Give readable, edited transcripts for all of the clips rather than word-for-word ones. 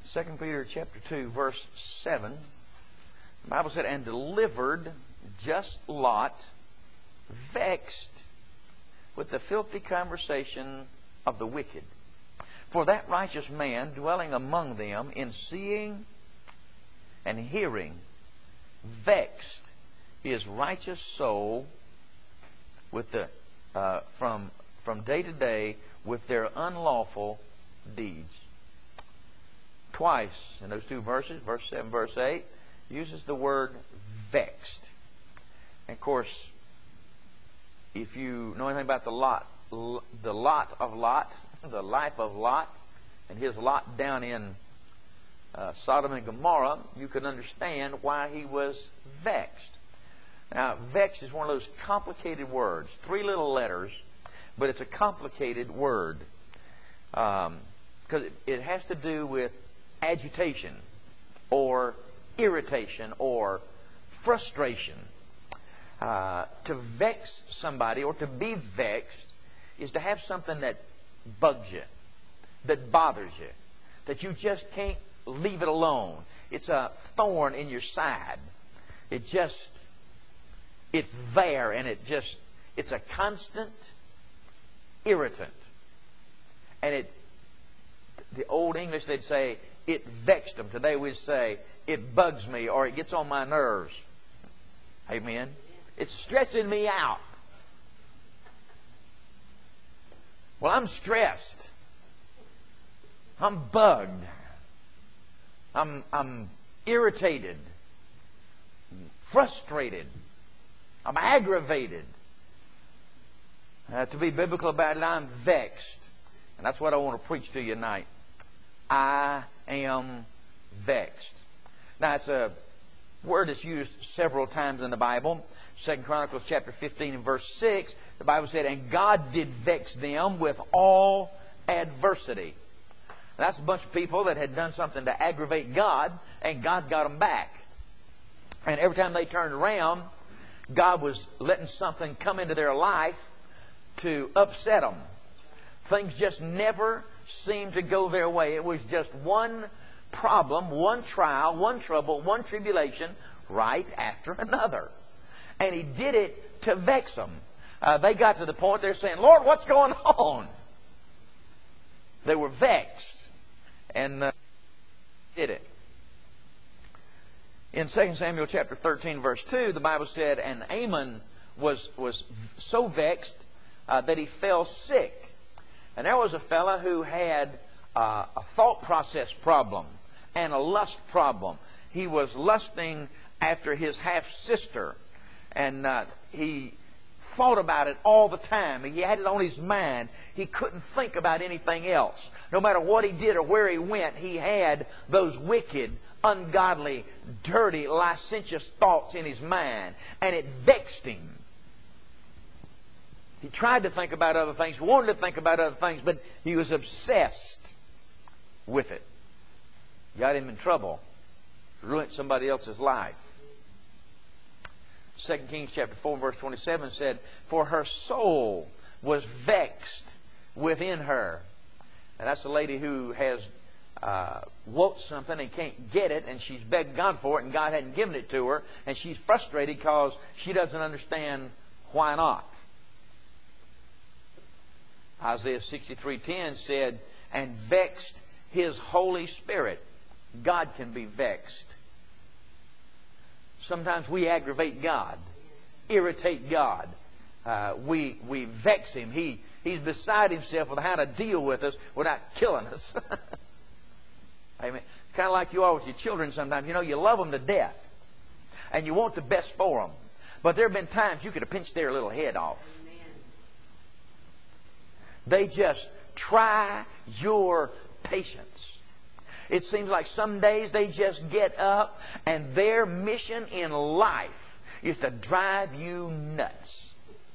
2 Peter chapter 2, verse 7, the Bible said, and delivered just Lot, vexed with the filthy conversation of the wicked. For that righteous man dwelling among them, in seeing and hearing, vexed his righteous soul with the from day to day with their unlawful deeds. Twice in those two verses, verse 7, verse 8, uses the word vexed. And of course, if you know anything about the life of Lot, and his lot down in Sodom and Gomorrah, you can understand why he was vexed. Now, vexed is one of those complicated words. 3 little letters, but it's a complicated word. Because it has to do with agitation, or irritation, or frustration. To vex somebody, or to be vexed, is to have something that bugs you, that bothers you, that you just can't leave it alone. It's a thorn in your side. It's there, and it's a constant irritant. And the old English, they'd say, it vexed them. Today we'd say, it bugs me, or it gets on my nerves. Amen? It's stressing me out. Well, I'm stressed. I'm bugged. I'm irritated. Frustrated. I'm aggravated. To be biblical about it, I'm vexed. And that's what I want to preach to you tonight. I am vexed. Now, it's a word that's used several times in the Bible. 2 Chronicles chapter 15 and verse 6, the Bible said, and God did vex them with all adversity. And that's a bunch of people that had done something to aggravate God, and God got them back. And every time they turned around, God was letting something come into their life to upset them. Things just never seemed to go their way. It was just one problem, one trial, one trouble, one tribulation, right after another. And He did it to vex them. They got to the point they're saying, Lord, what's going on? They were vexed. And did it. In 2 Samuel chapter 13 verse 2, the Bible said, and Amon was so vexed that he fell sick. And there was a fellow who had a thought process problem and a lust problem. He was lusting after his half-sister. And he thought about it all the time. He had it on his mind. He couldn't think about anything else. No matter what he did or where he went, he had those wicked, ungodly, dirty, licentious thoughts in his mind. And it vexed him. He tried to think about other things, wanted to think about other things, but he was obsessed with it. Got him in trouble. Ruined somebody else's life. 2 Kings chapter 4 verse 27 said, for her soul was vexed within her. And that's a lady who has wants something and can't get it, and she's begged God for it, and God hadn't given it to her, and she's frustrated because she doesn't understand why not. Isaiah 63:10 said, and vexed His Holy Spirit. God can be vexed. Sometimes we aggravate God, irritate God. We vex Him. He's beside Himself with how to deal with us without killing us. Amen. Kind of like you are with your children sometimes. You know, you love them to death. And you want the best for them. But there have been times you could have pinched their little head off. They just try your patience. It seems like some days they just get up and their mission in life is to drive you nuts.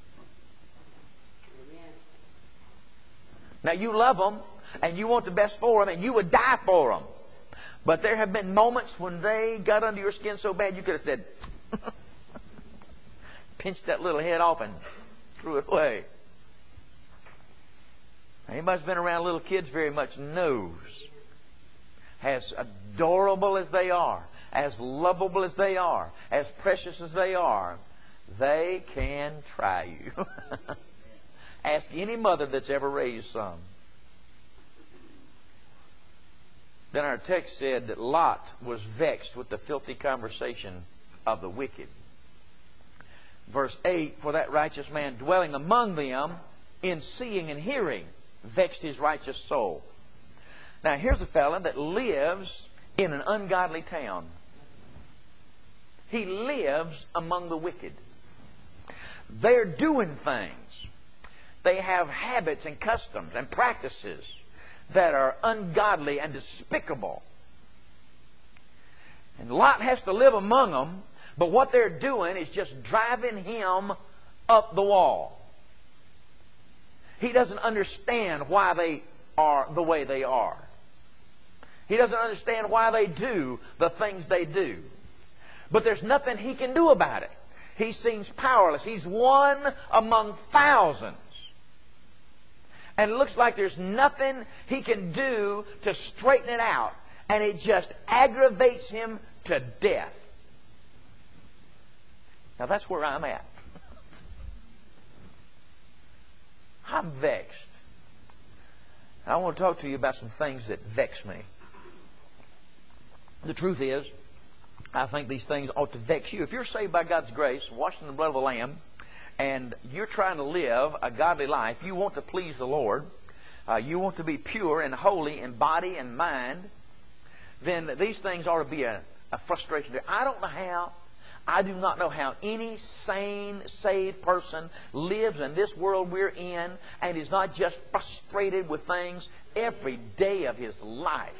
Now you love them and you want the best for them and you would die for them. But there have been moments when they got under your skin so bad you could have said, pinched that little head off and threw it away. Anybody who's been around little kids very much knows as adorable as they are, as lovable as they are, as precious as they are, they can try you. Ask any mother that's ever raised some. Then our text said that Lot was vexed with the filthy conversation of the wicked. Verse 8, for that righteous man dwelling among them in seeing and hearing vexed his righteous soul. Now here's a fellow that lives in an ungodly town. He lives among the wicked. They're doing things. They have habits and customs and practices that are ungodly and despicable. And Lot has to live among them, but what they're doing is just driving him up the wall. He doesn't understand why they are the way they are. He doesn't understand why they do the things they do. But there's nothing he can do about it. He seems powerless. He's one among thousands. And it looks like there's nothing he can do to straighten it out. And it just aggravates him to death. Now that's where I'm at. I'm vexed. I want to talk to you about some things that vex me. The truth is, I think these things ought to vex you. If you're saved by God's grace, washed in the blood of the Lamb, and you're trying to live a godly life, you want to please the Lord, you want to be pure and holy in body and mind, then these things ought to be a frustration. I do not know how any sane, saved person lives in this world we're in and is not just frustrated with things every day of his life.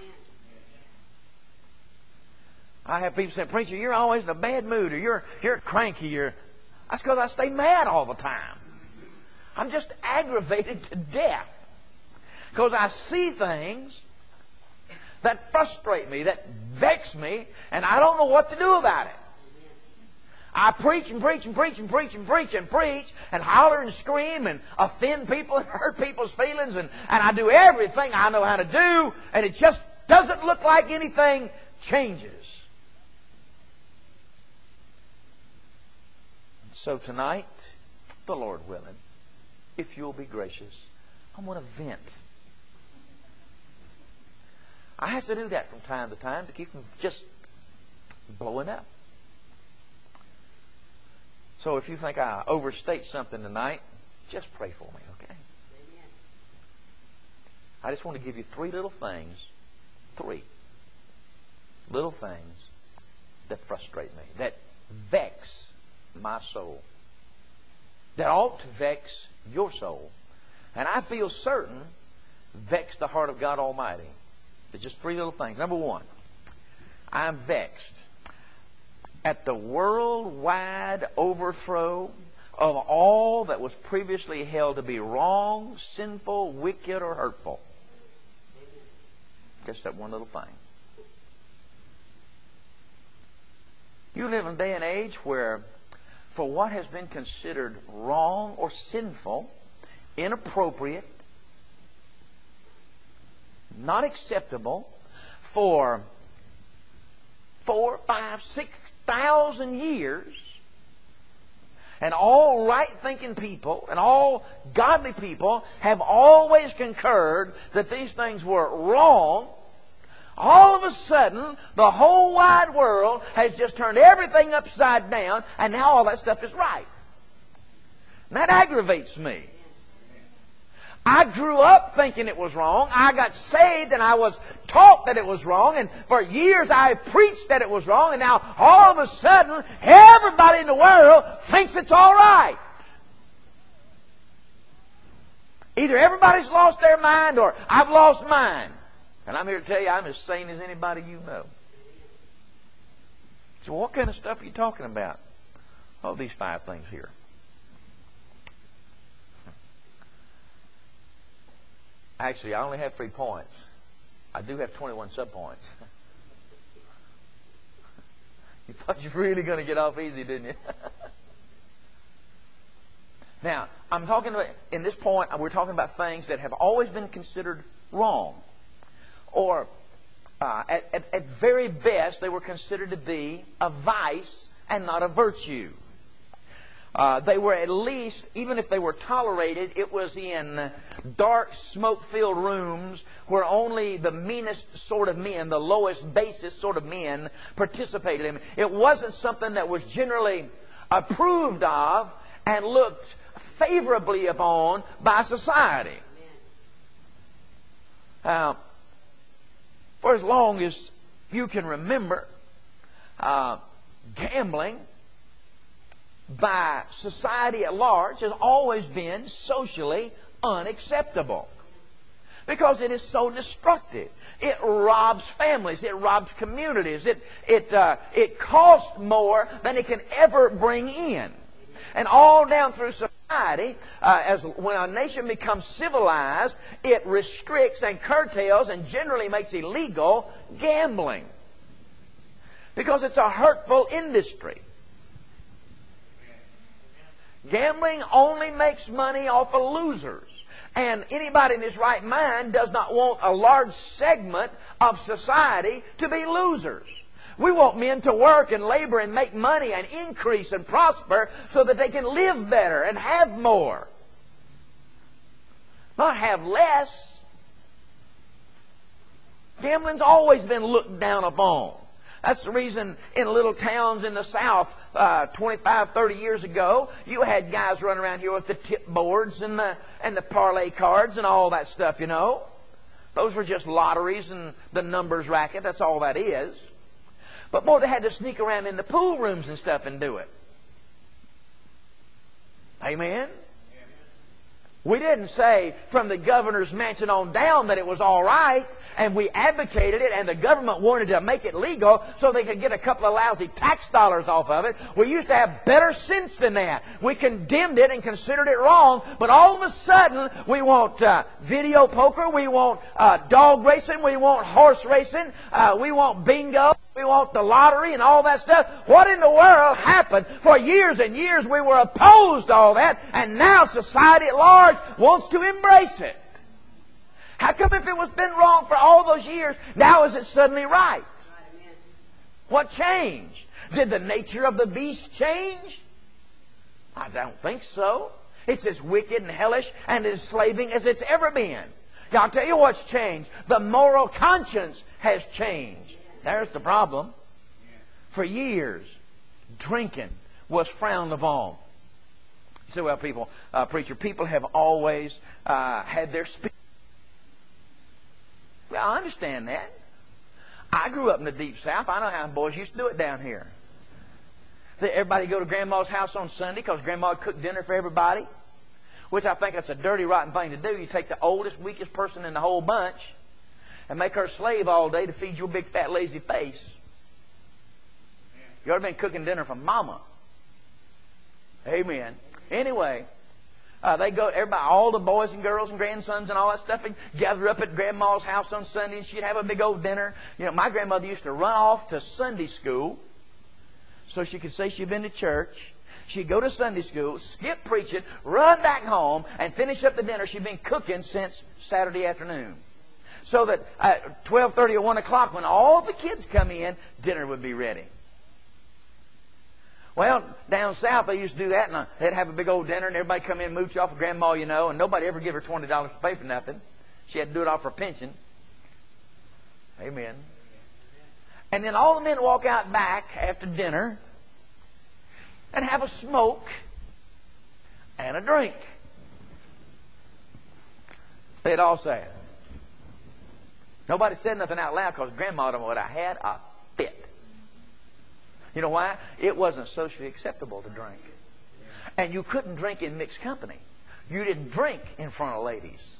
I have people say, preacher, you're always in a bad mood, or you're cranky, that's because I stay mad all the time. I'm just aggravated to death because I see things that frustrate me, that vex me, and I don't know what to do about it. I preach and preach and preach and preach and preach and preach and holler and scream and offend people and hurt people's feelings, and I do everything I know how to do, and it just doesn't look like anything changes. So tonight, the Lord willing, if you'll be gracious, I'm going to vent. I have to do that from time to time to keep them just blowing up. So if you think I overstate something tonight, just pray for me, okay? I just want to give you three little things that frustrate me, that vex my soul, that ought to vex your soul, and I feel certain vex the heart of God Almighty. It's just three little things. Number one, I'm vexed at the worldwide overthrow of all that was previously held to be wrong, sinful, wicked, or hurtful. Just that one little thing. You live in a day and age where for what has been considered wrong or sinful, inappropriate, not acceptable, for 4, 5, 6,000 years, and all right-thinking people and all godly people have always concurred that these things were wrong. All of a sudden, the whole wide world has just turned everything upside down, and now all that stuff is right. And that aggravates me. I grew up thinking it was wrong. I got saved and I was taught that it was wrong. And for years I preached that it was wrong. And now all of a sudden, everybody in the world thinks it's all right. Either everybody's lost their mind or I've lost mine. And I'm here to tell you, I'm as sane as anybody you know. So what kind of stuff are you talking about? Oh, these 5 things here. Actually, I only have 3 points. I do have 21 subpoints. You thought you were really going to get off easy, didn't you? Now, I'm talking about, in this point, we're talking about things that have always been considered wrong or At very best, they were considered to be a vice and not a virtue. They were at least, even if they were tolerated, it was in dark, smoke-filled rooms where only the meanest sort of men, the lowest, basest sort of men participated in. It wasn't something that was generally approved of and looked favorably upon by society. For as long as you can remember, gambling by society at large has always been socially unacceptable because it is so destructive. It robs families. It robs communities. It costs more than it can ever bring in. And all down through society, when a nation becomes civilized, it restricts and curtails and generally makes illegal gambling because it's a hurtful industry. Gambling only makes money off of losers. And anybody in his right mind does not want a large segment of society to be losers. We want men to work and labor and make money and increase and prosper so that they can live better and have more. Not have less. Gambling's always been looked down upon. That's the reason in little towns in the South 25, 30 years ago, you had guys running around here with the tip boards and the parlay cards and all that stuff, you know. Those were just lotteries and the numbers racket. That's all that is. But boy, they had to sneak around in the pool rooms and stuff and do it. Amen? We didn't say from the governor's mansion on down that it was all right, and we advocated it, and the government wanted to make it legal so they could get a couple of lousy tax dollars off of it. We used to have better sense than that. We condemned it and considered it wrong, but all of a sudden we want video poker, we want dog racing, we want horse racing, we want bingo, we want the lottery and all that stuff. What in the world happened? For years and years we were opposed to all that, and now society at large wants to embrace it. How come if it was been wrong for all those years, now is it suddenly right? What changed? Did the nature of the beast change? I don't think so. It's as wicked and hellish and enslaving as it's ever been. Now, I'll tell you what's changed. The moral conscience has changed. There's the problem. For years, drinking was frowned upon. You say, well, preacher, people have always had their spirit. Well, I understand that. I grew up in the deep South. I know how boys used to do it down here. Everybody go to Grandma's house on Sunday because Grandma would cook dinner for everybody, which I think that's a dirty, rotten thing to do. You take the oldest, weakest person in the whole bunch and make her slave all day to feed your big, fat, lazy face. You ought to been cooking dinner for Mama. Amen. Anyway, they go, everybody, all the boys and girls and grandsons and all that stuff, and gather up at Grandma's house on Sunday, and she'd have a big old dinner. You know, my grandmother used to run off to Sunday school so she could say she'd been to church. She'd go to Sunday school, skip preaching, run back home, and finish up the dinner she'd been cooking since Saturday afternoon. So that at 12:30 or 1 o'clock, when all the kids come in, dinner would be ready. Well, down south they used to do that, and they'd have a big old dinner, and everybody come in and mooch off of Grandma, you know, and nobody ever give her $20 to pay for nothing. She had to do it off her pension. Amen. And then all the men walk out back after dinner and have a smoke and a drink. They'd all say it. Nobody said nothing out loud because Grandma would have had a fit. You know why? It wasn't socially acceptable to drink. And you couldn't drink in mixed company. You didn't drink in front of ladies.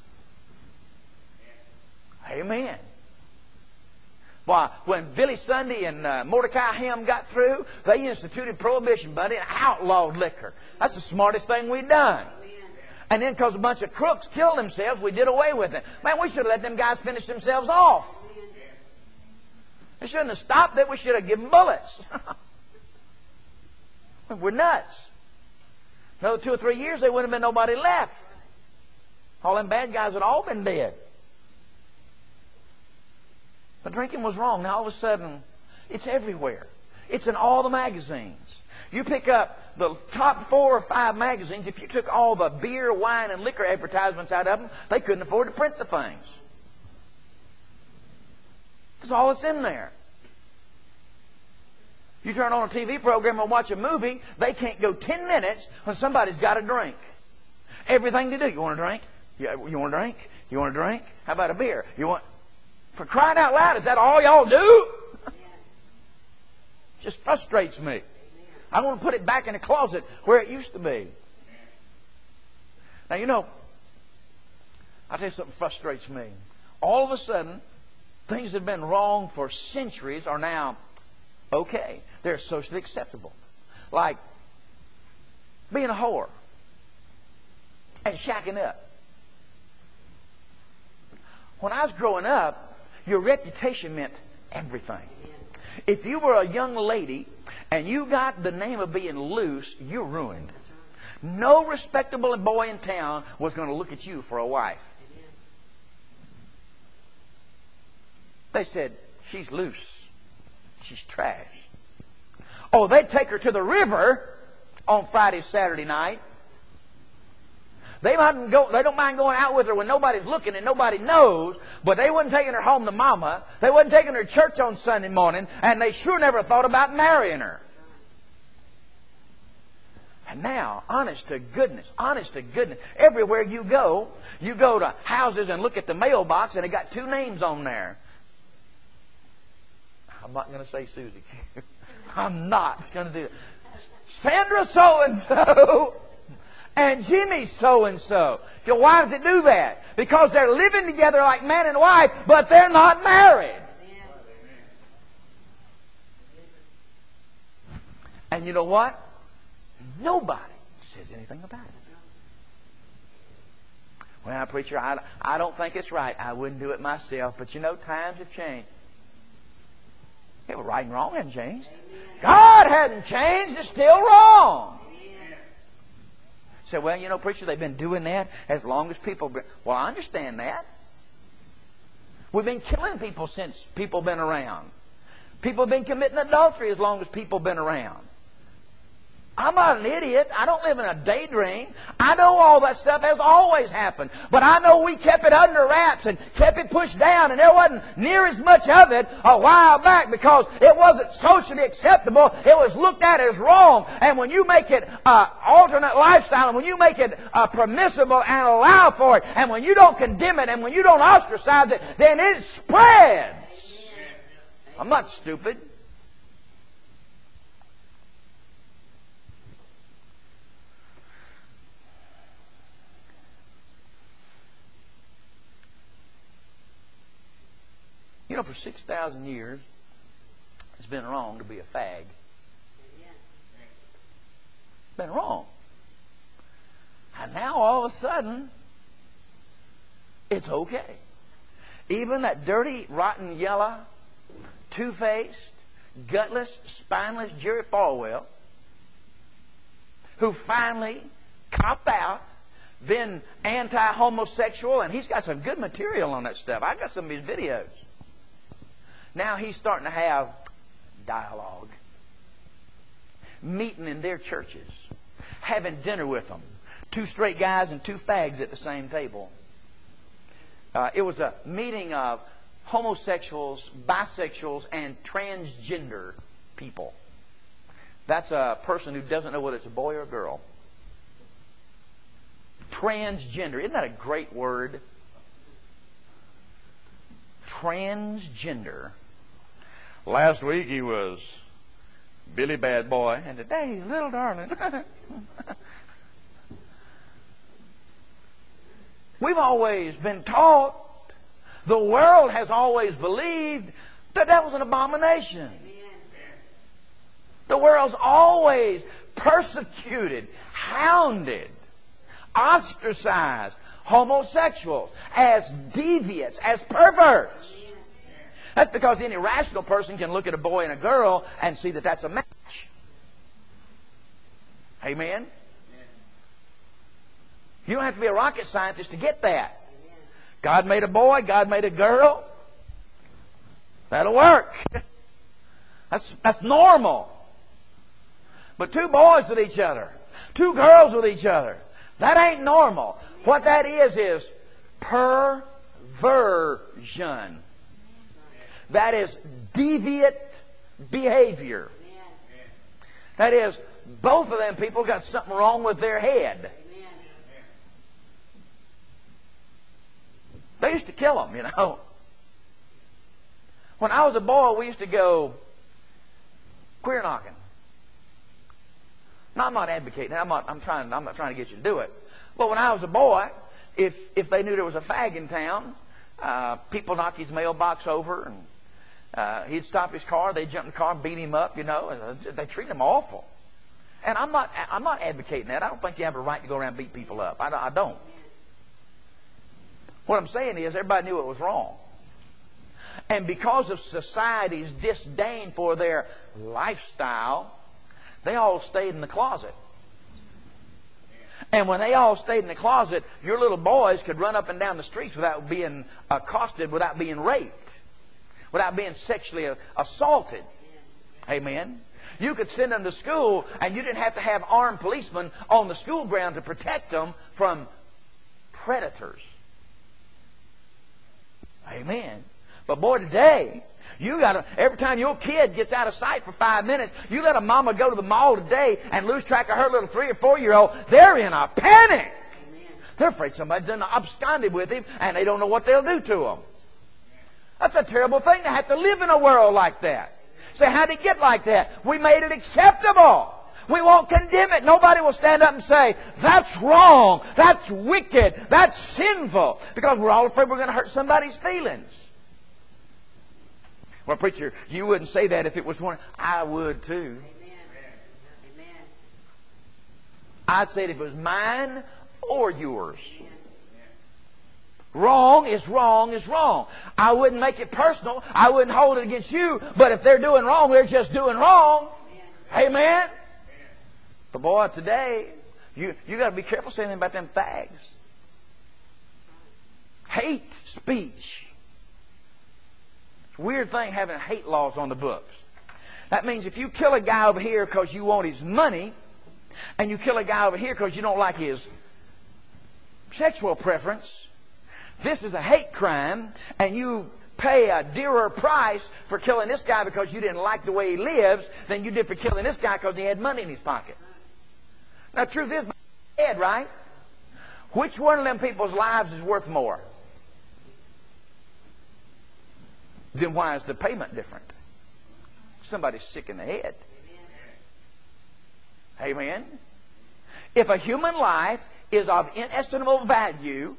Amen. Why, when Billy Sunday and Mordecai Ham got through, they instituted prohibition, buddy, and outlawed liquor. That's the smartest thing we've done. And then because a bunch of crooks killed themselves, we did away with it. Man, we should have let them guys finish themselves off. They shouldn't have stopped it. We should have given bullets. We're nuts. Another 2 or 3 years, there wouldn't have been nobody left. All them bad guys had all been dead. But drinking was wrong. Now all of a sudden, it's everywhere. It's in all the magazines. You pick up the top 4 or 5 magazines. If you took all the beer, wine, and liquor advertisements out of them, they couldn't afford to print the things. That's all that's in there. You turn on a TV program and watch a movie, they can't go 10 minutes when somebody's got a drink. Everything to do. You want a drink? You want a drink? You want a drink? How about a beer? You want... For crying out loud, is that all y'all do? It just frustrates me. I want to put it back in the closet where it used to be. Now, you know, I'll tell you something frustrates me. All of a sudden, things that have been wrong for centuries are now okay. They're socially acceptable. Like being a whore and shacking up. When I was growing up, your reputation meant everything. If you were a young lady and you got the name of being loose, you're ruined. No respectable boy in town was going to look at you for a wife. They said, she's loose. She's trash. Oh, they'd take her to the river on Friday, Saturday night. They don't mind going out with her when nobody's looking and nobody knows, but they wasn't taking her home to mama. They wasn't taking her to church on Sunday morning, and they sure never thought about marrying her. And now, honest to goodness, everywhere you go to houses and look at the mailbox, and they got 2 names on there. I'm not going to say Susie. I'm not going to do it. Sandra so-and-so and Jimmy so-and-so. Why does it do that? Because they're living together like man and wife, but they're not married. And you know what? Nobody says anything about it. Well, preacher, I don't think it's right. I wouldn't do it myself. But you know, times have changed. Yeah, well, right and wrong hasn't changed. God hadn't changed. It's still wrong. Say, well, you know, preacher, they've been doing that as long as people... Well, I understand that. We've been killing people since people have been around. People have been committing adultery as long as people have been around. I'm not an idiot. I don't live in a daydream. I know all that stuff has always happened. But I know we kept it under wraps and kept it pushed down, and there wasn't near as much of it a while back because it wasn't socially acceptable. It was looked at as wrong. And when you make it alternate lifestyle, and when you make it permissible and allow for it, and when you don't condemn it, and when you don't ostracize it, then it spreads. I'm not stupid. You know, for 6,000 years, it's been wrong to be a fag. It's been wrong. And now, all of a sudden, it's okay. Even that dirty, rotten, yellow, two-faced, gutless, spineless Jerry Falwell, who finally copped out, been anti-homosexual, and he's got some good material on that stuff. I got some of his videos. Now he's starting to have dialogue. Meeting in their churches. Having dinner with them. 2 straight guys and 2 fags at the same table. It was a meeting of homosexuals, bisexuals, and transgender people. That's a person who doesn't know whether it's a boy or a girl. Transgender. Isn't that a great word? Transgender. Last week he was Billy Bad Boy, and today he's Little Darling. We've always been taught, the world has always believed that that was an abomination. The world's always persecuted, hounded, ostracized homosexuals as deviants, as perverts. That's because any rational person can look at a boy and a girl and see that that's a match. Amen? You don't have to be a rocket scientist to get that. God made a boy, God made a girl. That'll work. That's normal. But two boys with each other, two girls with each other, that ain't normal. What that is perversion. That is deviant behavior. That is, both of them people got something wrong with their head. They used to kill them, you know. When I was a boy, we used to go queer knocking. Now, I'm not advocating. I'm not trying to get you to do it. But when I was a boy, if they knew there was a fag in town, people knocked his mailbox over, and he'd stop his car. They'd jump in the car and beat him up. You know, and they treat him awful. And I'm not advocating that. I don't think you have a right to go around and beat people up. I don't. What I'm saying is, everybody knew it was wrong. And because of society's disdain for their lifestyle, they all stayed in the closet. And when they all stayed in the closet, your little boys could run up and down the streets without being accosted, without being raped, without being sexually assaulted. Amen. You could send them to school, and you didn't have to have armed policemen on the school ground to protect them from predators. Amen. But boy, today, you gotta, every time your kid gets out of sight for 5 minutes, you let a mama go to the mall today and lose track of her little 3 or 4 year old, they're in a panic. Amen. They're afraid somebody's done absconded with him, and they don't know what they'll do to him. That's a terrible thing to have to live in a world like that. Say, how did it get like that? We made it acceptable. We won't condemn it. Nobody will stand up and say, that's wrong, that's wicked, that's sinful, because we're all afraid we're going to hurt somebody's feelings. Well, preacher, you wouldn't say that if it was one. I would too. Amen. I'd say it if it was mine or yours. Wrong is wrong is wrong. I wouldn't make it personal. I wouldn't hold it against you. But if they're doing wrong, they're just doing wrong. Amen. But boy, today, you got to be careful saying anything about them fags. Hate speech. It's a weird thing having hate laws on the books. That means if you kill a guy over here because you want his money, and you kill a guy over here because you don't like his sexual preference, this is a hate crime, and you pay a dearer price for killing this guy because you didn't like the way he lives than you did for killing this guy because he had money in his pocket. Now, the truth is, dead, right? Which one of them people's lives is worth more? Then why is the payment different? Somebody's sick in the head. Amen. If a human life is of inestimable value,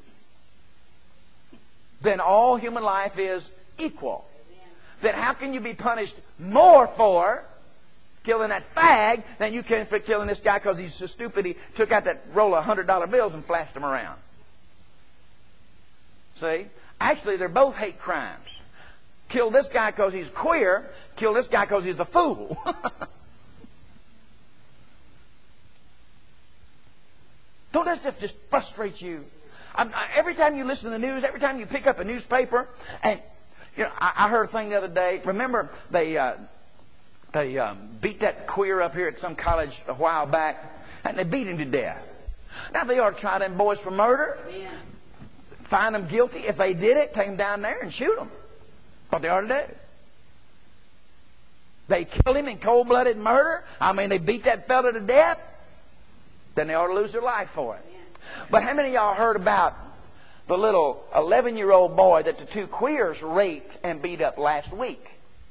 then all human life is equal. Then how can you be punished more for killing that fag than you can for killing this guy because he's so stupid he took out that roll of $100 bills and flashed them around? See? Actually, they're both hate crimes. Kill this guy because he's queer. Kill this guy because he's a fool. Don't that stuff just frustrate you? Every time you listen to the news, every time you pick up a newspaper, and you know, I heard a thing the other day. Remember, they beat that queer up here at some college a while back, and they beat him to death. Now they ought to try them boys for murder, find them guilty. If they did it, take them down there and shoot them. What they ought to do. They killed him in cold-blooded murder. I mean, they beat that fella to death. Then they ought to lose their life for it. But how many of y'all heard about the little 11-year-old boy that the two queers raped and beat up last week?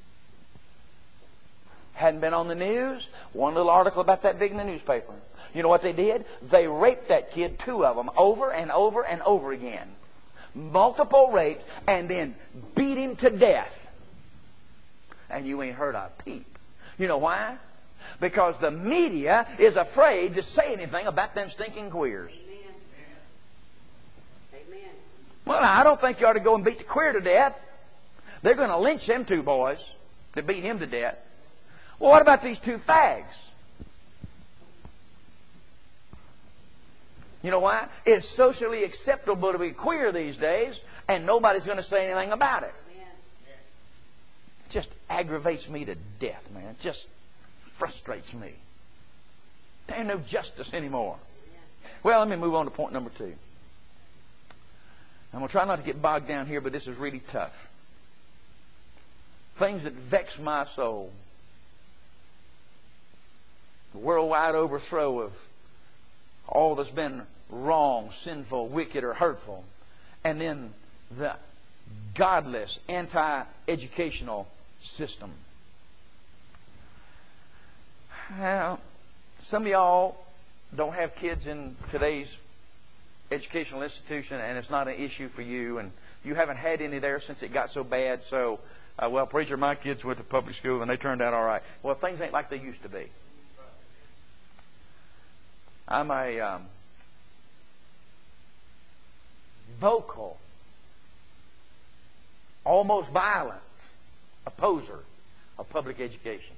Hadn't been on the news. One little article about that big in the newspaper. You know what they did? They raped that kid, 2 of them, over and over and over again. Multiple rapes, and then beat him to death. And you ain't heard a peep. You know why? Because the media is afraid to say anything about them stinking queers. Amen. Well, I don't think you ought to go and beat the queer to death. They're going to lynch them 2 boys to beat him to death. Well, what about these 2 fags? You know why? It's socially acceptable to be queer these days, and nobody's going to say anything about it. aggravates me to death, man. It just frustrates me. There ain't no justice anymore. Well, let me move on to point number 2. I'm going to try not to get bogged down here, but this is really tough. Things that vex my soul. The worldwide overthrow of all that's been wrong, sinful, wicked, or hurtful. And then the godless, anti-educational system. Now, some of y'all don't have kids in today's educational institution, and it's not an issue for you, and you haven't had any there since it got so bad. So, well, preacher, my kids went to public school and they turned out all right. Well, things ain't like they used to be. I'm a vocal, almost violent opposer of public education.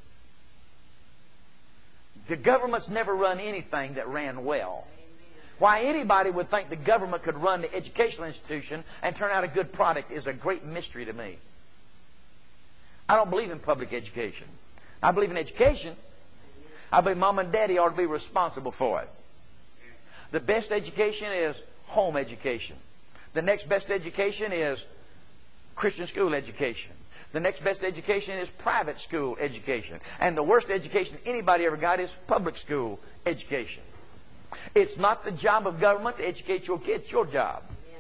The government's never run anything that ran well. Why anybody would think the government could run the educational institution and turn out a good product is a great mystery to me. I don't believe in public education. I believe in education. I believe mom and daddy ought to be responsible for it. The best education is home education. The next best education is Christian school education. The next best education is private school education. And the worst education anybody ever got is public school education. It's not the job of government to educate your kids. It's your job.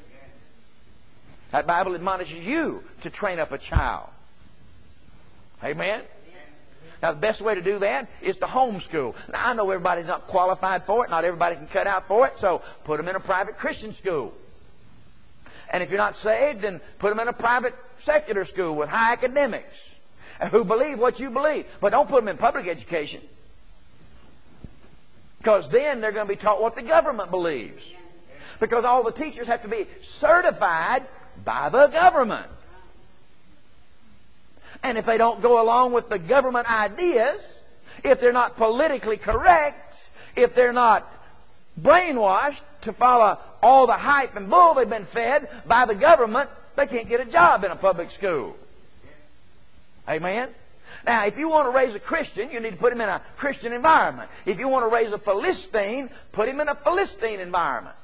That Bible admonishes you to train up a child. Amen? Now, the best way to do that is to homeschool. Now, I know everybody's not qualified for it. Not everybody can cut out for it. So, put them in a private Christian school. And if you're not saved, then put them in a private secular school with high academics who believe what you believe. But don't put them in public education. Because then they're going to be taught what the government believes. Because all the teachers have to be certified by the government. And if they don't go along with the government ideas, if they're not politically correct, if they're not brainwashed to follow all the hype and bull they've been fed by the government, they can't get a job in a public school. Amen? Now, if you want to raise a Christian, you need to put him in a Christian environment. If you want to raise a Philistine, put him in a Philistine environment.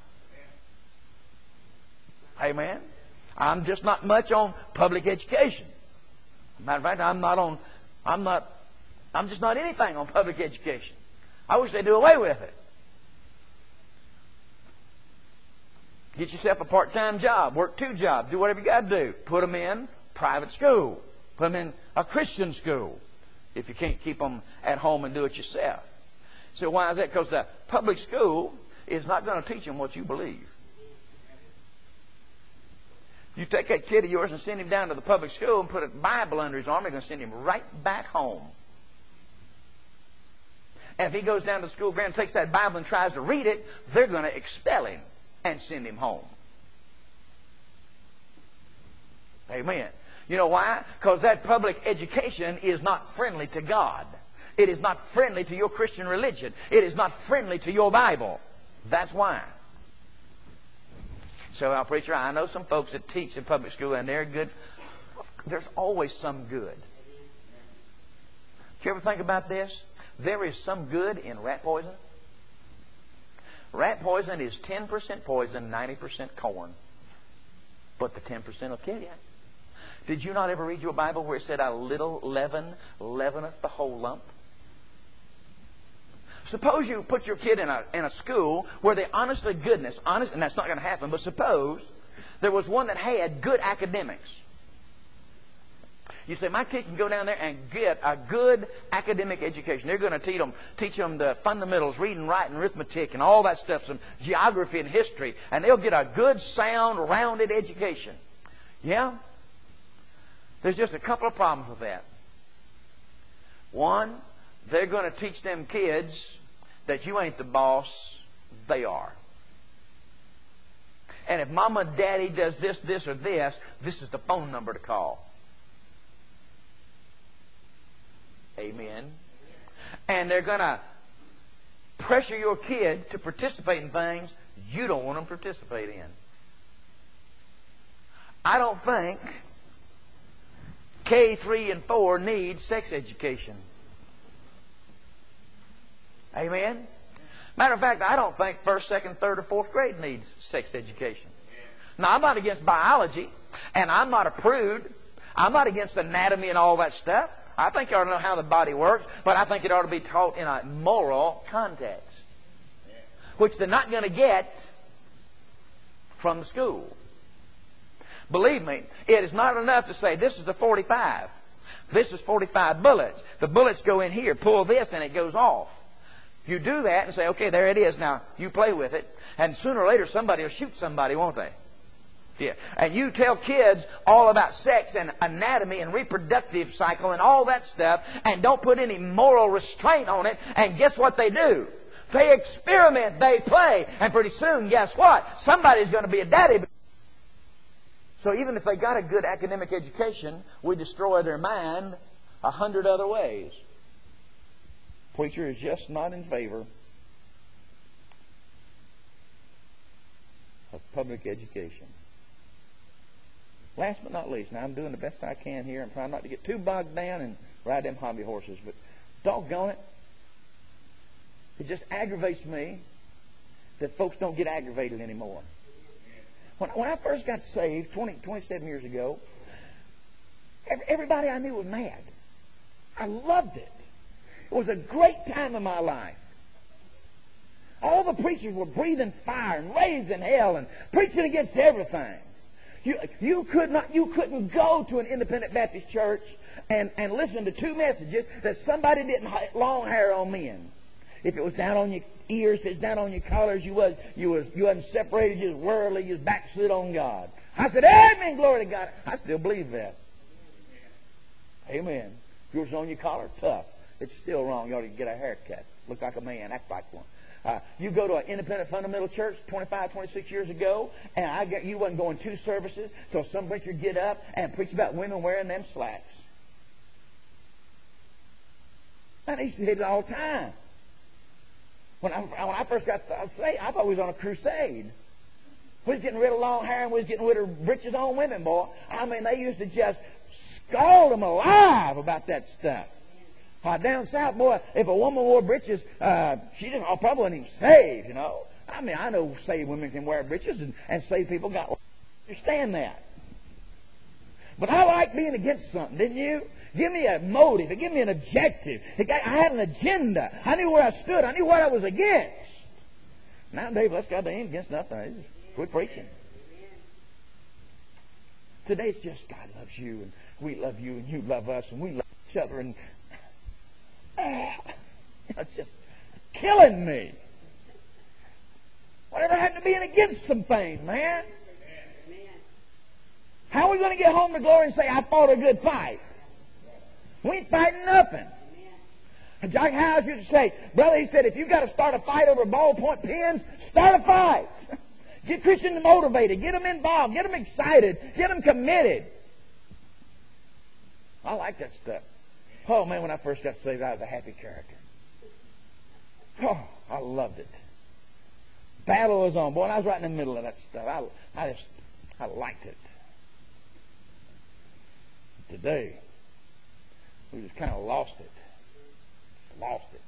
Amen? I'm just not much on public education. Matter of fact, I'm just not anything on public education. I wish they'd do away with it. Get yourself a part-time job. Work 2 jobs. Do whatever you got to do. Put them in private school. Put them in a Christian school if you can't keep them at home and do it yourself. So why is that? Because the public school is not going to teach them what you believe. You take that kid of yours and send him down to the public school and put a Bible under his arm, they're going to send him right back home. And if he goes down to the school ground and takes that Bible and tries to read it, they're going to expel him and send him home. Amen. You know why? Because that public education is not friendly to God. It is not friendly to your Christian religion. It is not friendly to your Bible. That's why. So, now, preacher, I know some folks that teach in public school and they're good. There's always some good. Do you ever think about this? There is some good in rat poison. Rat poison is 10% poison, 90% corn. But the 10% will kill you. Did you not ever read your Bible where it said a little leaven leaveneth the whole lump? Suppose you put your kid in a school where they honest, and that's not going to happen, but suppose there was one that had good academics. You say, my kid can go down there and get a good academic education. They're going to teach them the fundamentals, reading, writing, arithmetic, and all that stuff, some geography and history, and they'll get a good, sound, rounded education. Yeah? There's just a couple of problems with that. One, they're going to teach them kids that you ain't the boss, they are. And if mama and daddy does this, or this is the phone number to call. Amen. And they're going to pressure your kid to participate in things you don't want them to participate in. I don't think K, 3, and 4 need sex education. Amen? Matter of fact, I don't think 1st, 2nd, 3rd, or 4th grade needs sex education. Now, I'm not against biology, and I'm not a prude. I'm not against anatomy and all that stuff. I think you ought to know how the body works, but I think it ought to be taught in a moral context, which they're not going to get from the school. Believe me, it is not enough to say, this is a 45. This is 45 bullets. The bullets go in here. Pull this and it goes off. You do that and say, okay, there it is. Now, you play with it. And sooner or later, somebody will shoot somebody, won't they? Yeah. And you tell kids all about sex and anatomy and reproductive cycle and all that stuff, and don't put any moral restraint on it, and guess what they do? They experiment, they play, and pretty soon, guess what? Somebody's going to be a daddy. So even if they got a good academic education, we destroy their mind 100 other ways. Preacher is just not in favor of public education. Last but not least, now I'm doing the best I can here. I'm trying not to get too bogged down and ride them hobby horses, but doggone it, it just aggravates me that folks don't get aggravated anymore. When I first got saved 27 years ago, everybody I knew was mad. I loved it. It was a great time in my life. All the preachers were breathing fire and raising hell and preaching against everything. You couldn't go to an independent Baptist church and listen to two messages that somebody didn't have long hair on men. If it was down on your ears, if it's down on your collars, you wasn't separated, you was worldly, you was backslid on God. I said, amen, glory to God. I still believe that. Amen. If yours on your collar, tough. It's still wrong. You ought to get a haircut. Look like a man, act like one. You go to an independent fundamental church 25, 26 years ago, and you wasn't going 2 services till some preacher get up and preach about women wearing them slacks. And they used to hit it all the time. When I first got saved, I thought we was on a crusade. We was getting rid of long hair and we was getting rid of breeches on women, boy. I mean, they used to just scald them alive about that stuff. Down south, boy, if a woman wore breeches, she probably wasn't even saved, you know. I mean, I know saved women can wear breeches and saved people got understand that. But I like being against something, didn't you? Give me a motive. Give me an objective. I had an agenda. I knew where I stood. I knew what I was against. Nowadays, bless God, they ain't against nothing. Just quit preaching. Today, it's just God loves you, and we love you, and you love us, and we love each other, and it's just killing me. Whatever happened to being against some things, man? How are we going to get home to glory and say, I fought a good fight? We ain't fighting nothing. And Jack Howes used to say, brother, he said, if you've got to start a fight over ballpoint pens, start a fight. Get Christians motivated. Get them involved. Get them excited. Get them committed. I like that stuff. Oh, man, when I first got saved, I was a happy character. Oh, I loved it. Battle was on. Boy, I was right in the middle of that stuff. I liked it. Today, we just kind of lost it. Lost it.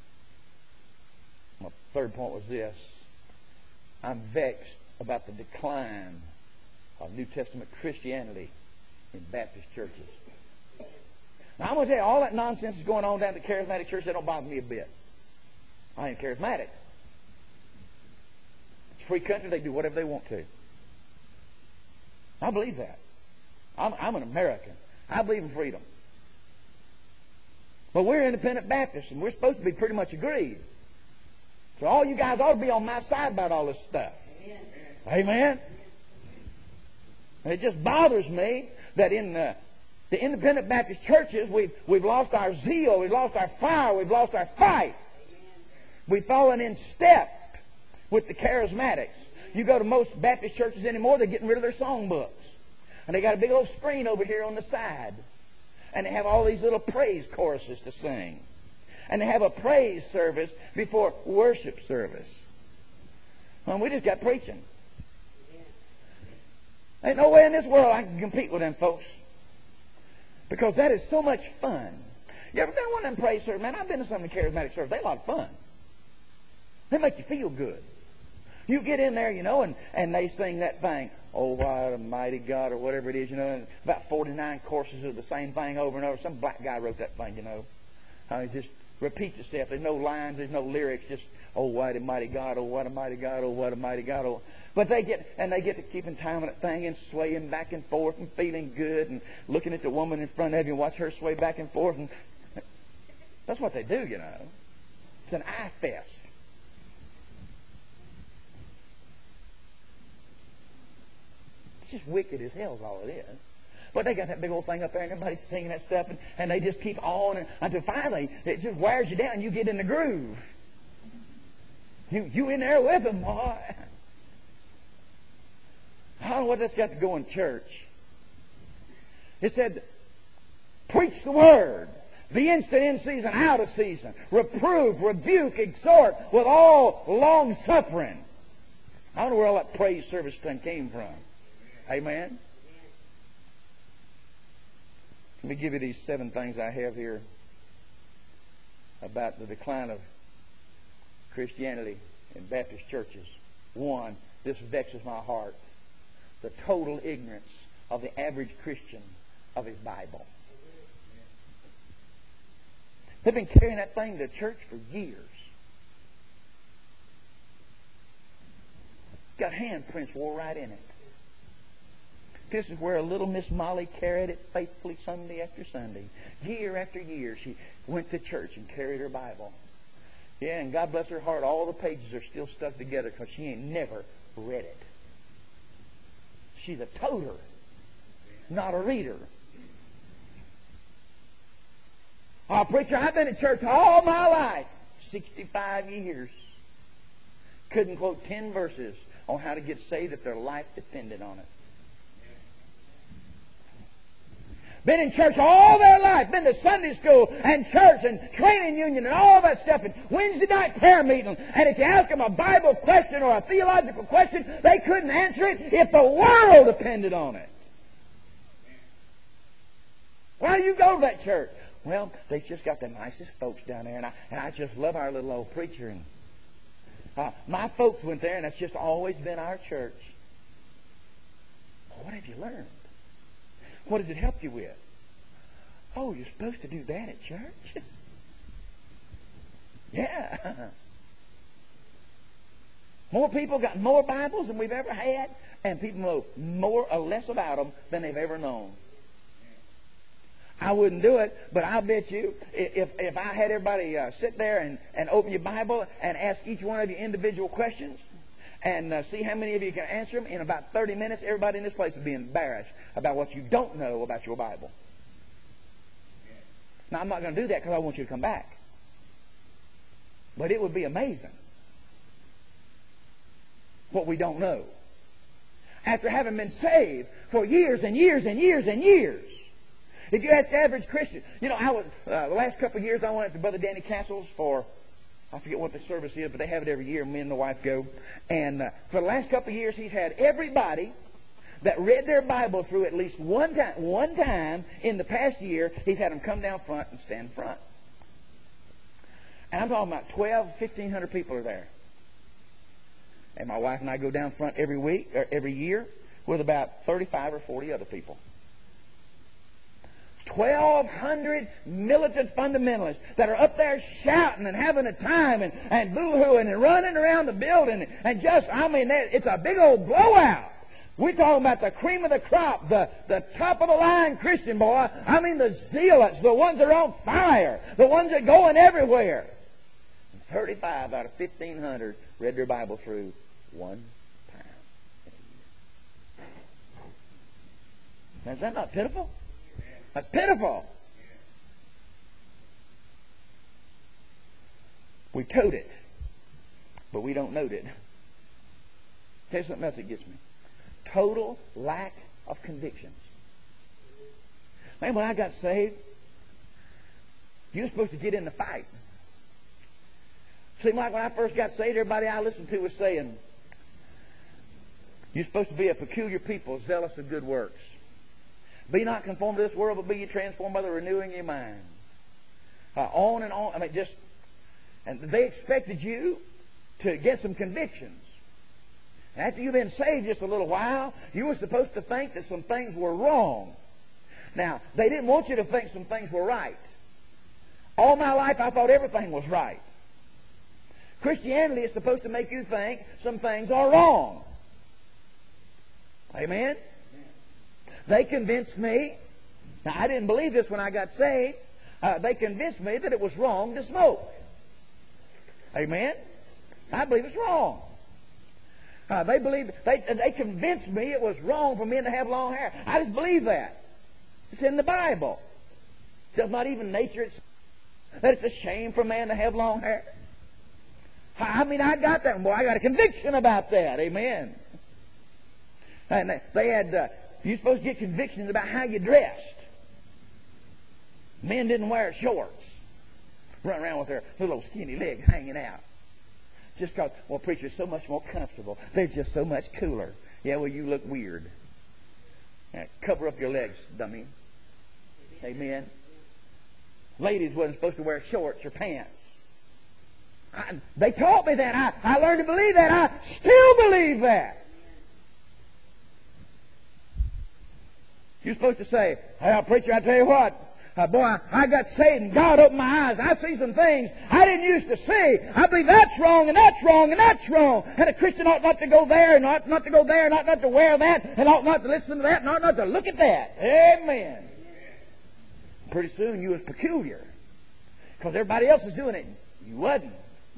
My third point was this. I'm vexed about the decline of New Testament Christianity in Baptist churches. Now, I'm going to tell you, all that nonsense is going on down at the charismatic church. That don't bother me a bit. I ain't charismatic. It's a free country. They do whatever they want to. I believe that. I'm an American. I believe in freedom. But we're independent Baptists, and we're supposed to be pretty much agreed. So all you guys ought to be on my side about all this stuff. Amen? Amen? And it just bothers me that in the independent Baptist churches, we've lost our zeal, we've lost our fire, we've lost our fight. We've fallen in step with the charismatics. You go to most Baptist churches anymore, they're getting rid of their songbooks. And they got a big old screen over here on the side. And they have all these little praise choruses to sing. And they have a praise service before worship service. Well, we just got preaching. Ain't no way in this world I can compete with them folks. Because that is so much fun. You ever been to one of them praise services? Man, I've been to some of the charismatic services. They're a lot of fun. They make you feel good. You get in there, and they sing that thing, "Oh, what a mighty God," or whatever it is, and about 49 courses of the same thing over and over. Some black guy wrote that thing, How he just repeats itself. There's no lines, there's no lyrics, just, "Oh, what a mighty God, oh, what a mighty God, oh, what a mighty God, oh." But they get to keeping time on that thing and swaying back and forth and feeling good and looking at the woman in front of you and watch her sway back and forth. And that's what they do, It's an eye fest. It's just wicked as hell is all it is. But they got that big old thing up there and everybody's singing that stuff and they just keep on until finally it just wears you down and you get in the groove. You in there with them, boy. I don't know what that's got to go in church. It said, preach the word. Be instant in season, out of season. Reprove, rebuke, exhort with all long suffering. I don't know where all that praise service thing came from. Amen? Let me give you these 7 things I have here about the decline of Christianity in Baptist churches. 1, this vexes my heart. The total ignorance of the average Christian of his Bible. They've been carrying that thing to church for years. Got handprints wore right in it. This is where a little Miss Molly carried it faithfully Sunday after Sunday. Year after year, she went to church and carried her Bible. Yeah, and God bless her heart, all the pages are still stuck together because she ain't never read it. She's a toter, not a reader. Oh, preacher, I've been in church all my life. 65 years. Couldn't quote 10 verses on how to get saved if their life depended on it. Been in church all their life. Been to Sunday school and church and training union and all that stuff and Wednesday night prayer meeting. And if you ask them a Bible question or a theological question, they couldn't answer it if the world depended on it. Why do you go to that church? Well, they just got the nicest folks down there, and I just love our little old preacher. And my folks went there, and that's just always been our church. Well, what have you learned? What does it help you with? Oh, you're supposed to do that at church? Yeah. More people got more Bibles than we've ever had, and people know more or less about them than they've ever known. I wouldn't do it, but I'll bet you if I had everybody sit there and open your Bible and ask each one of you individual questions and see how many of you can answer them, in about 30 minutes, everybody in this place would be embarrassed about what you don't know about your Bible. Now, I'm not going to do that because I want you to come back. But it would be amazing what we don't know. After having been saved for years and years and years and years. If you ask the average Christian, I was the last couple of years I went to Brother Danny Castle's for, I forget what the service is, but they have it every year. Me and the wife go. And for the last couple of years, he's had everybody that read their Bible through at least one time in the past year, he's had them come down front and stand front. And I'm talking about 1,500 people are there. And my wife and I go down front every week, or every year, with about 35 or 40 other people. 1,200 militant fundamentalists that are up there shouting and having a time and boo-hooing and running around the building and it's a big old blowout. We're talking about the cream of the crop, the top of the line Christian, boy. I mean the zealots, the ones that are on fire, the ones that are going everywhere. 35 out of 1,500 read their Bible through one time in a year. Now, is that not pitiful? That's pitiful. We tote it, but we don't note it. Tell you something else that gets me. Total lack of convictions. Man, when I got saved, you were supposed to get in the fight. Seemed like when I first got saved, everybody I listened to was saying, you're supposed to be a peculiar people, zealous of good works. Be not conformed to this world, but be ye transformed by the renewing of your mind. On and on. And they expected you to get some convictions. After you've been saved just a little while, you were supposed to think that some things were wrong. Now, they didn't want you to think some things were right. All my life I thought everything was right. Christianity is supposed to make you think some things are wrong. Amen? They convinced me. Now, I didn't believe this when I got saved. They convinced me that it was wrong to smoke. Amen? I believe it's wrong. They convinced me it was wrong for men to have long hair. I just believe that. It's in the Bible. Does not even nature itself that it's a shame for a man to have long hair? I got that. Boy, I got a conviction about that. Amen. And they had, you're supposed to get convictions about how you dressed. Men didn't wear shorts. Run around with their little skinny legs hanging out. Just because, well, preacher's so much more comfortable. They're just so much cooler. Yeah, well, you look weird. Cover up your legs, dummy. Amen. Ladies wasn't supposed to wear shorts or pants. They taught me that. I learned to believe that. I still believe that. You're supposed to say, well, preacher, I tell you what. Boy, I got saved and God opened my eyes. I see some things I didn't used to see. I believe that's wrong and that's wrong and that's wrong. And a Christian ought not to go there and ought not to go there and ought not to wear that and ought not to listen to that and ought not to look at that. Amen. Pretty soon you was peculiar because everybody else was doing it. You wasn't.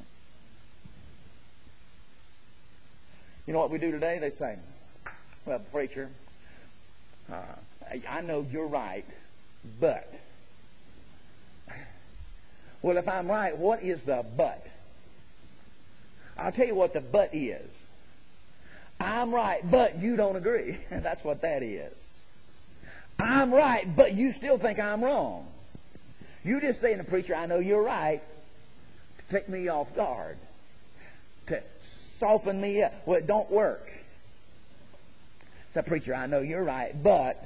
You know what we do today? They say, well, preacher, I know you're right, but... Well, if I'm right, what is the but? I'll tell you what the but is. I'm right, but you don't agree. That's what that is. I'm right, but you still think I'm wrong. You just saying to the preacher, I know you're right, to take me off guard, to soften me up. Well, it don't work. So, preacher, I know you're right, but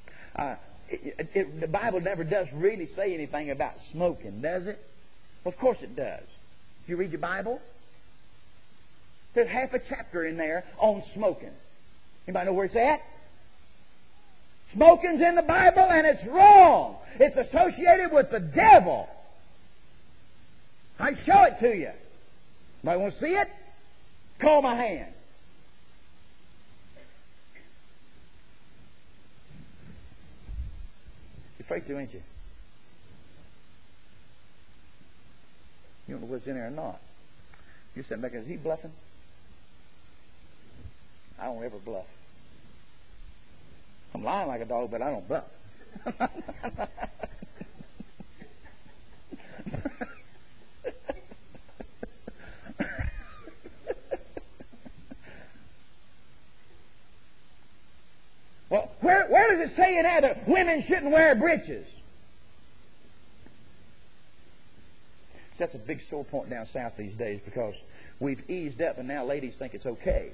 the Bible never does really say anything about smoking, does it? Well, of course it does. You read your Bible? There's half a chapter in there on smoking. Anybody know where it's at? Smoking's in the Bible and it's wrong. It's associated with the devil. I show it to you. Anybody want to see it? Call my hand. You're afraid to, ain't you? You don't know what's in there or not. You're sitting back there, is he bluffing? I don't ever bluff. I'm lying like a dog, but I don't bluff. Well, where does it say in there that women shouldn't wear breeches? That's a big sore point down south these days because we've eased up and now ladies think it's okay.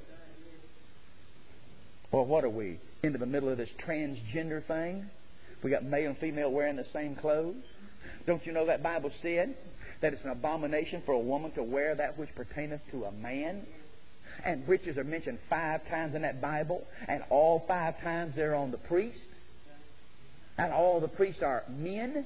Well, what are we? Into the middle of this transgender thing? We got male and female wearing the same clothes? Don't you know that Bible said that it's an abomination for a woman to wear that which pertaineth to a man? And breeches are mentioned 5 times in that Bible, and all 5 times they're on the priest. And all the priests are men.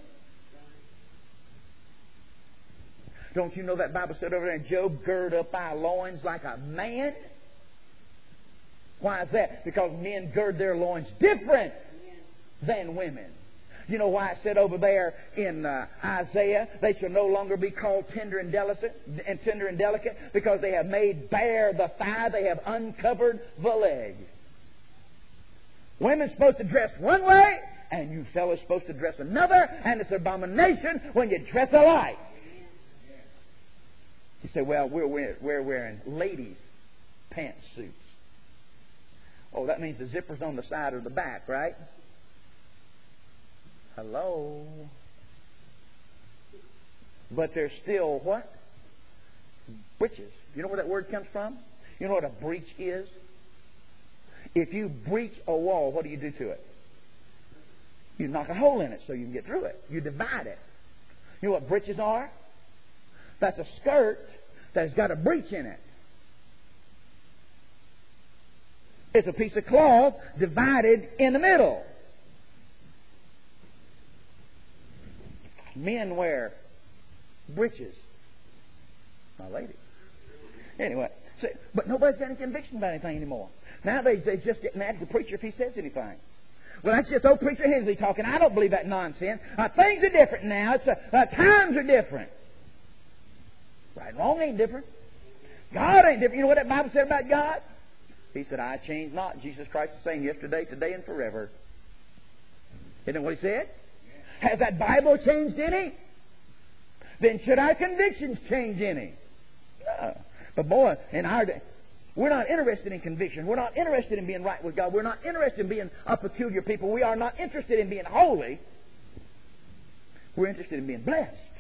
Don't you know that Bible said over there in Job, gird up thy loins like a man? Why is that? Because men gird their loins different than women. You know why it said over there in Isaiah, they shall no longer be called tender and delicate, because they have made bare the thigh, they have uncovered the leg. Women's supposed to dress one way, and you fellas supposed to dress another, and it's an abomination when you dress alike. You say, well, we're wearing ladies' pantsuits. Oh, that means the zipper's on the side or the back, right? Hello? But there's still what? Breeches. You know where that word comes from? You know what a breach is? If you breach a wall, what do you do to it? You knock a hole in it so you can get through it. You divide it. You know what breeches are? That's a skirt that's got a breech in it. It's a piece of cloth divided in the middle. Men wear breeches. My lady. Anyway, but nobody's got any conviction about anything anymore. Nowadays, they just get mad at the preacher if he says anything. Well, that's just old preacher Hensley talking. I don't believe that nonsense. Things are different now. Times are different. Right and wrong ain't different. God ain't different. You know what that Bible said about God? He said, I change not. Jesus Christ is the same yesterday, today, and forever. Isn't that what he said? Has that Bible changed any? Then should our convictions change any? No. But boy, in our day, we're not interested in conviction. We're not interested in being right with God. We're not interested in being a peculiar people. We are not interested in being holy. We're interested in being blessed.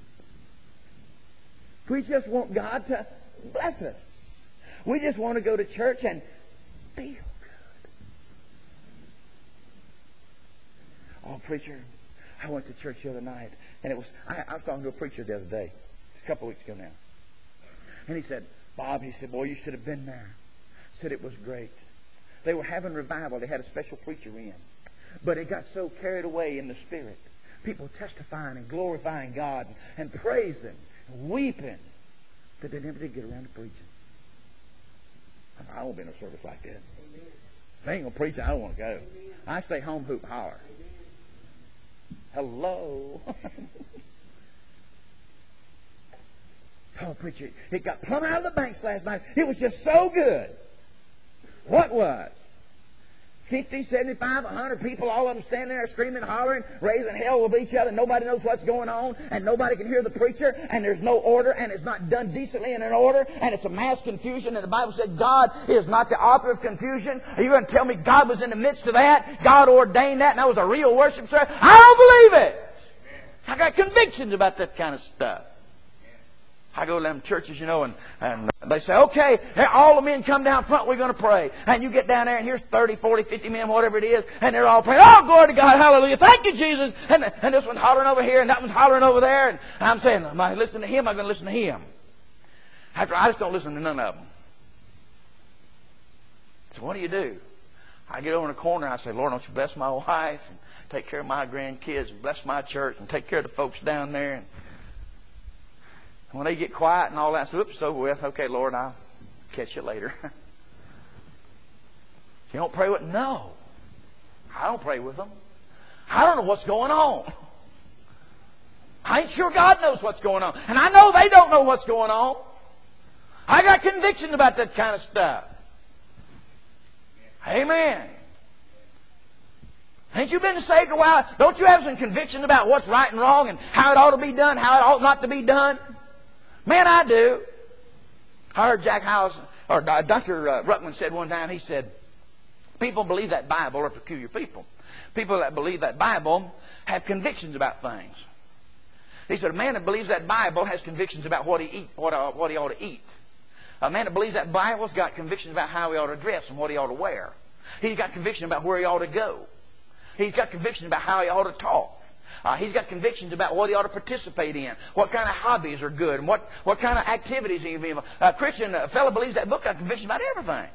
We just want God to bless us. We just want to go to church and feel good. Oh, preacher, I went to church the other night, and I was talking to a preacher the other day, a couple of weeks ago now. And he said, Bob, he said, boy, you should have been there. Said it was great. They were having revival. They had a special preacher in. But it got so carried away in the Spirit. People testifying and glorifying God and praising and weeping that they never did get around to preaching. I won't be in a service like that. Amen. If they ain't going to preach, I don't want to go. Amen. I stay home, hoop, holler. Amen. Hello. Oh, preacher, it got plumb out of the banks last night. It was just so good. What was? 50, 75, 100 people, all of them standing there screaming, hollering, raising hell with each other. Nobody knows what's going on, and nobody can hear the preacher, and there's no order, and it's not done decently in an order, and it's a mass confusion, and the Bible said God is not the author of confusion. Are you going to tell me God was in the midst of that? God ordained that, and that was a real worship service? I don't believe it. I got convictions about that kind of stuff. I go to them churches, you know, and they say, okay, all the men come down front, we're going to pray. And you get down there, and here's 30, 40, 50 men, whatever it is, and they're all praying, oh, glory to God, hallelujah, thank you, Jesus. And this one's hollering over here, and that one's hollering over there. And I'm saying, am I listening to him? I'm going to listen to him. After I just don't listen to none of them. So what do? I get over in the corner, and I say, Lord, don't you bless my wife, and take care of my grandkids, and bless my church, and take care of the folks down there. And when they get quiet and all that, so oops, over with. Okay, Lord, I'll catch you later. You don't pray with them? No. I don't pray with them. I don't know what's going on. I ain't sure God knows what's going on. And I know they don't know what's going on. I got conviction about that kind of stuff. Amen. Ain't you been saved a while? Don't you have some conviction about what's right and wrong and how it ought to be done, how it ought not to be done? Man, I do. I heard Jack Howes, or Dr. Ruckman said one time, he said, people believe that Bible are peculiar people. People that believe that Bible have convictions about things. He said, a man that believes that Bible has convictions about what he ought to eat. A man that believes that Bible's got convictions about how he ought to dress and what he ought to wear. He's got conviction about where he ought to go. He's got conviction about how he ought to talk. He's got convictions about what he ought to participate in, what kind of hobbies are good, and what kind of activities he can be involved. A Christian fellow believes that book got conviction about everything.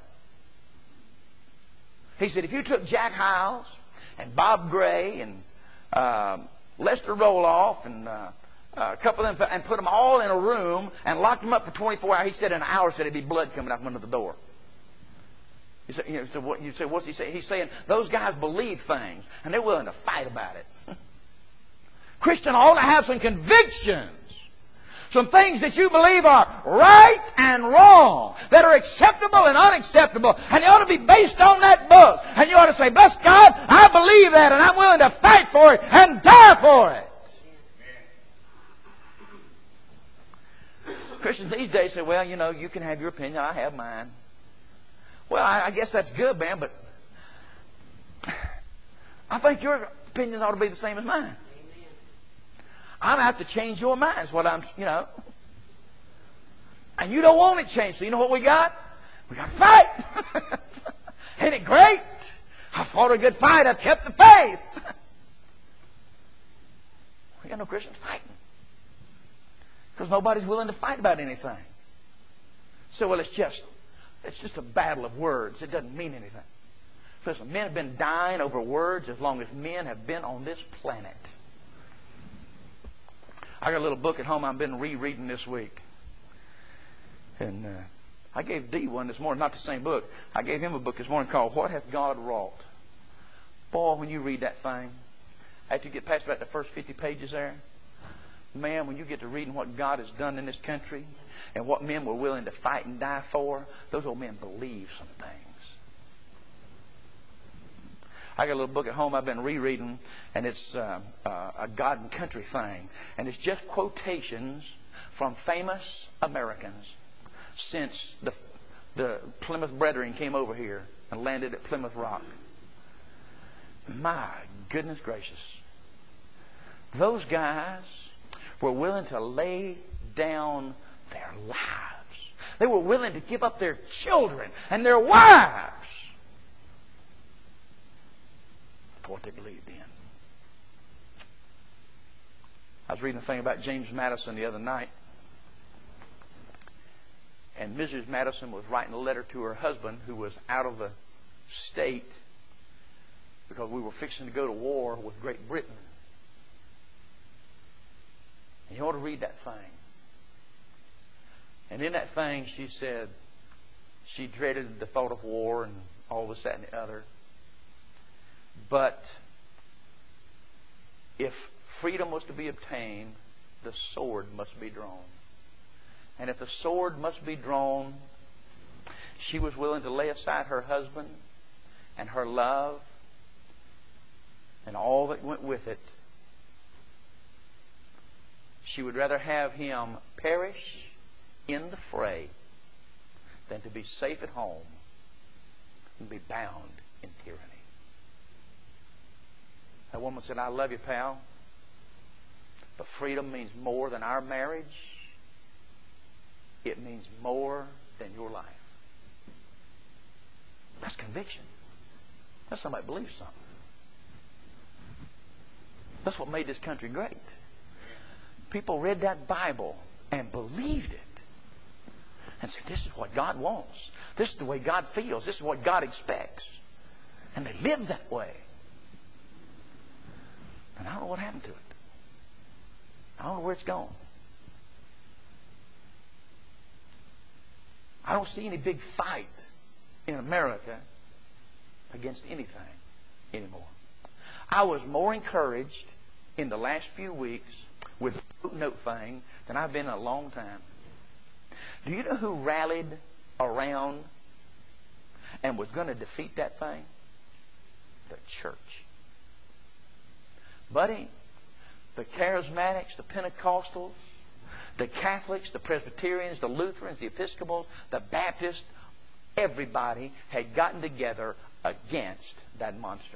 He said, if you took Jack Howes and Bob Gray and Lester Roloff and a couple of them and put them all in a room and locked them up for 24 hours, he said in an hour, said it'd be blood coming out from under the door. You say, what's he saying? He's saying those guys believe things and they're willing to fight about it. Christian ought to have some convictions. Some things that you believe are right and wrong, that are acceptable and unacceptable. And they ought to be based on that book. And you ought to say, bless God, I believe that and I'm willing to fight for it and die for it. Christians these days say, well, you know, you can have your opinion, I have mine. Well, I guess that's good, man, but I think your opinions ought to be the same as mine. I'm going to have to change your mind, is what I'm, you know. And you don't want it changed. So you know what we got? We got to fight. Ain't it great? I fought a good fight. I've kept the faith. We got no Christians fighting. Because nobody's willing to fight about anything. So, well, it's just a battle of words. It doesn't mean anything. Listen, men have been dying over words as long as men have been on this planet. I got a little book at home I've been rereading this week. And I gave Dee one this morning, not the same book. I gave him a book this morning called What Hath God Wrought? Boy, when you read that thing, after you get past about the first 50 pages there, man, when you get to reading what God has done in this country and what men were willing to fight and die for, those old men believe some things. I got a little book at home I've been rereading, and it's a God and country thing. And it's just quotations from famous Americans since the Plymouth Brethren came over here and landed at Plymouth Rock. My goodness gracious. Those guys were willing to lay down their lives. They were willing to give up their children and their wives for what they believed in. I was reading a thing about James Madison the other night. And Mrs. Madison was writing a letter to her husband who was out of the state because we were fixing to go to war with Great Britain. And you ought to read that thing. And in that thing she said she dreaded the thought of war and all this, that, and the other. But if freedom was to be obtained, the sword must be drawn. And if the sword must be drawn, she was willing to lay aside her husband and her love and all that went with it. She would rather have him perish in the fray than to be safe at home and be bound in tyranny. That woman said, I love you, pal, but freedom means more than our marriage. It means more than your life. That's conviction. That's somebody believes something. That's what made this country great. People read that Bible and believed it. And said, this is what God wants. This is the way God feels. This is what God expects. And they lived that way. And I don't know what happened to it. I don't know where it's gone. I don't see any big fight in America against anything anymore. I was more encouraged in the last few weeks with the footnote thing than I've been in a long time. Do you know who rallied around and was going to defeat that thing? The church. Buddy, the Charismatics, the Pentecostals, the Catholics, the Presbyterians, the Lutherans, the Episcopals, the Baptists, everybody had gotten together against that monster.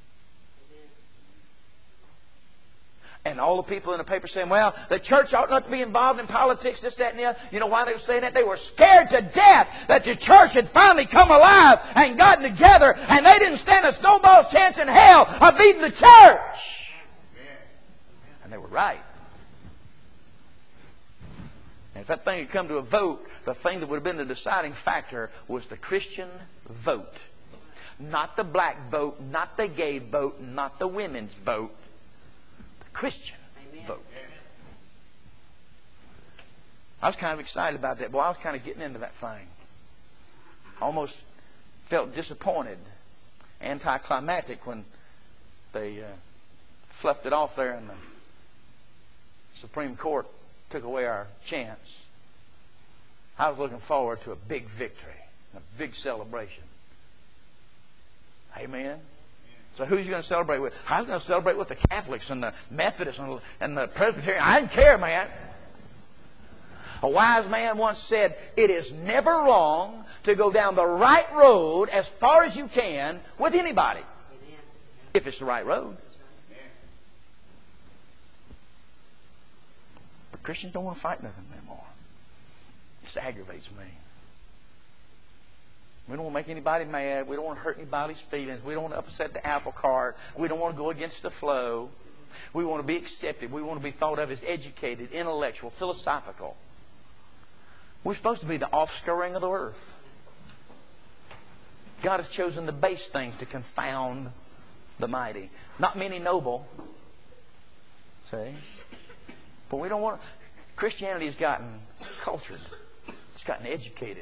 And all the people in the paper saying, well, the church ought not to be involved in politics, this, that, and the other. You know why they were saying that? They were scared to death that the church had finally come alive and gotten together, and they didn't stand a snowball's chance in hell of beating the church. And they were right. And if that thing had come to a vote, the thing that would have been the deciding factor was the Christian vote. Not the black vote, not the gay vote, not the women's vote. Christian vote. I was kind of excited about that. Boy, I was kind of getting into that thing. Almost felt disappointed, anticlimactic when they fluffed it off there and the Supreme Court took away our chance. I was looking forward to a big victory, a big celebration. Amen. So who's you going to celebrate with? I was going to celebrate with the Catholics and the Methodists and the Presbyterians. I didn't care, man. A wise man once said, it is never wrong to go down the right road as far as you can with anybody. Amen. If it's the right road. Amen. But Christians don't want to fight nothing anymore. It just aggravates me. We don't want to make anybody mad. We don't want to hurt anybody's feelings. We don't want to upset the apple cart. We don't want to go against the flow. We want to be accepted. We want to be thought of as educated, intellectual, philosophical. We're supposed to be the offscouring of the earth. God has chosen the base things to confound the mighty. Not many noble. See? But we don't want... Christianity has gotten cultured. It's gotten educated.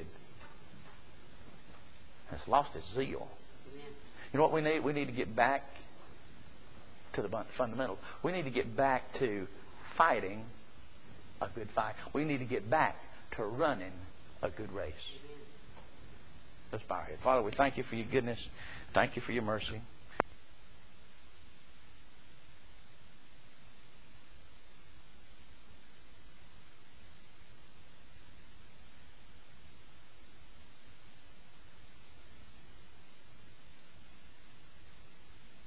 It's lost its zeal. You know what we need? We need to get back to the fundamentals. We need to get back to fighting a good fight. We need to get back to running a good race. Let's bow our head. Father, we thank you for your goodness. Thank you for your mercy.